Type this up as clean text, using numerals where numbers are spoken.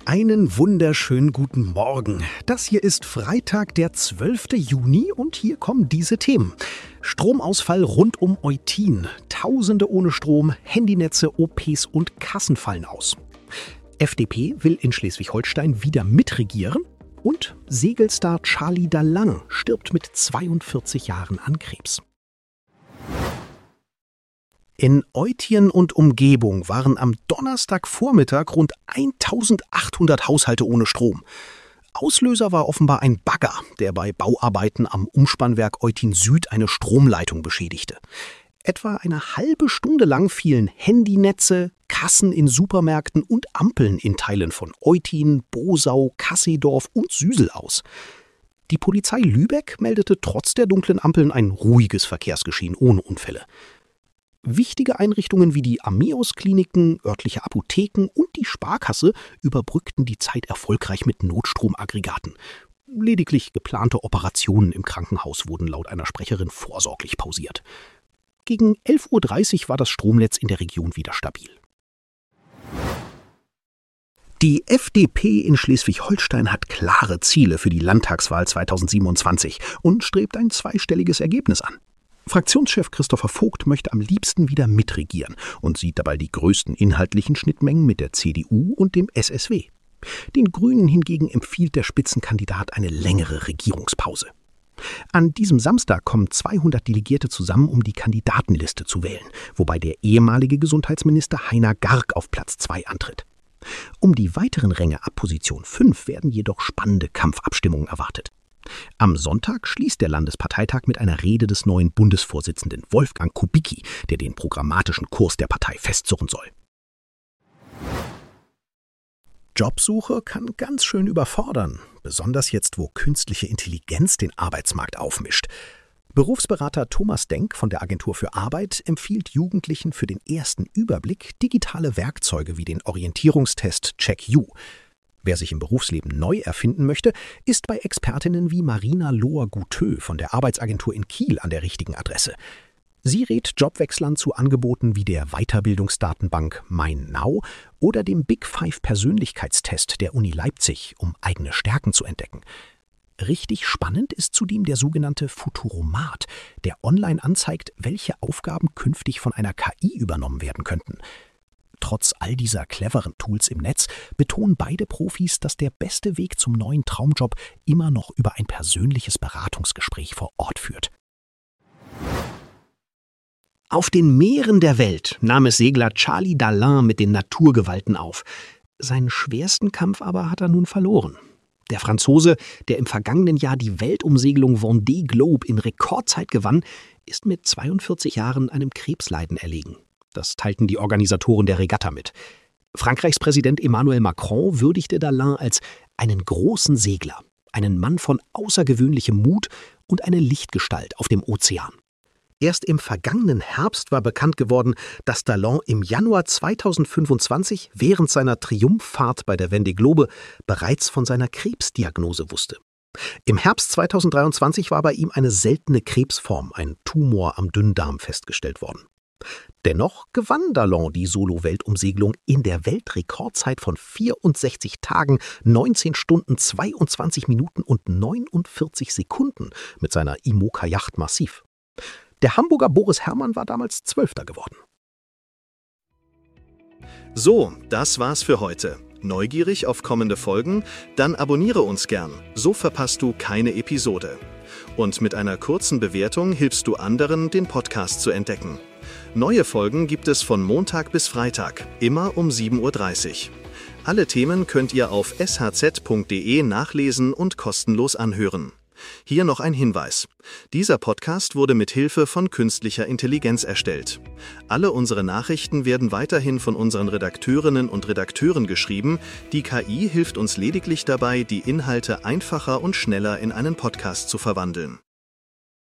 Einen wunderschönen guten Morgen. Das hier ist Freitag, der 12. Juni und hier kommen diese Themen. Stromausfall rund um Eutin, Tausende ohne Strom, Handynetze, OPs und Kassen fallen aus. FDP will in Schleswig-Holstein wieder mitregieren und Segelstar Charlie Dalang stirbt mit 42 Jahren an Krebs. In Eutien und Umgebung waren am Donnerstagvormittag rund 1800 Haushalte ohne Strom. Auslöser war offenbar ein Bagger, der bei Bauarbeiten am Umspannwerk Eutin Süd eine Stromleitung beschädigte. Etwa eine halbe Stunde lang fielen Handynetze, Kassen in Supermärkten und Ampeln in Teilen von Eutin, Bosau, Kassedorf und Süsel aus. Die Polizei Lübeck meldete trotz der dunklen Ampeln ein ruhiges Verkehrsgeschehen ohne Unfälle. Wichtige Einrichtungen wie die Ameos-Kliniken, örtliche Apotheken und die Sparkasse überbrückten die Zeit erfolgreich mit Notstromaggregaten. Lediglich geplante Operationen im Krankenhaus wurden laut einer Sprecherin vorsorglich pausiert. Gegen 11:30 Uhr war das Stromnetz in der Region wieder stabil. Die FDP in Schleswig-Holstein hat klare Ziele für die Landtagswahl 2027 und strebt ein zweistelliges Ergebnis an. Fraktionschef Christopher Vogt möchte am liebsten wieder mitregieren und sieht dabei die größten inhaltlichen Schnittmengen mit der CDU und dem SSW. Den Grünen hingegen empfiehlt der Spitzenkandidat eine längere Regierungspause. An diesem Samstag kommen 200 Delegierte zusammen, um die Kandidatenliste zu wählen, wobei der ehemalige Gesundheitsminister Heiner Garg auf Platz 2 antritt. Um die weiteren Ränge ab Position 5 werden jedoch spannende Kampfabstimmungen erwartet. Am Sonntag schließt der Landesparteitag mit einer Rede des neuen Bundesvorsitzenden Wolfgang Kubicki, der den programmatischen Kurs der Partei festzurren soll. Jobsuche kann ganz schön überfordern, besonders jetzt, wo künstliche Intelligenz den Arbeitsmarkt aufmischt. Berufsberater Thomas Denk von der Agentur für Arbeit empfiehlt Jugendlichen für den ersten Überblick digitale Werkzeuge wie den Orientierungstest CheckU. Wer sich im Berufsleben neu erfinden möchte, ist bei Expertinnen wie Marina Lohr-Gutö von der Arbeitsagentur in Kiel an der richtigen Adresse. Sie rät Jobwechslern zu Angeboten wie der Weiterbildungsdatenbank MeinNow oder dem Big Five Persönlichkeitstest der Uni Leipzig, um eigene Stärken zu entdecken. Richtig spannend ist zudem der sogenannte Futuromat, der online anzeigt, welche Aufgaben künftig von einer KI übernommen werden könnten. Trotz all dieser cleveren Tools im Netz betonen beide Profis, dass der beste Weg zum neuen Traumjob immer noch über ein persönliches Beratungsgespräch vor Ort führt. Auf den Meeren der Welt nahm es Segler Charlie Dalang mit den Naturgewalten auf. Seinen schwersten Kampf aber hat er nun verloren. Der Franzose, der im vergangenen Jahr die Weltumsegelung Vendée Globe in Rekordzeit gewann, ist mit 42 Jahren einem Krebsleiden erlegen. Das teilten die Organisatoren der Regatta mit. Frankreichs Präsident Emmanuel Macron würdigte Dalang als einen großen Segler, einen Mann von außergewöhnlichem Mut und eine Lichtgestalt auf dem Ozean. Erst im vergangenen Herbst war bekannt geworden, dass Dalang im Januar 2025 während seiner Triumphfahrt bei der Vendée Globe bereits von seiner Krebsdiagnose wusste. Im Herbst 2023 war bei ihm eine seltene Krebsform, ein Tumor am Dünndarm, festgestellt worden. Dennoch gewann Dalang die Solo-Weltumsegelung in der Weltrekordzeit von 64 Tagen, 19 Stunden, 22 Minuten und 49 Sekunden mit seiner Imoca-Yacht Massiv. Der Hamburger Boris Herrmann war damals 12. geworden. So, das war's für heute. Neugierig auf kommende Folgen? Dann abonniere uns gern, so verpasst du keine Episode. Und mit einer kurzen Bewertung hilfst du anderen, den Podcast zu entdecken. Neue Folgen gibt es von Montag bis Freitag, immer um 7:30 Uhr. Alle Themen könnt ihr auf shz.de nachlesen und kostenlos anhören. Hier noch ein Hinweis. Dieser Podcast wurde mit Hilfe von künstlicher Intelligenz erstellt. Alle unsere Nachrichten werden weiterhin von unseren Redakteurinnen und Redakteuren geschrieben. Die KI hilft uns lediglich dabei, die Inhalte einfacher und schneller in einen Podcast zu verwandeln.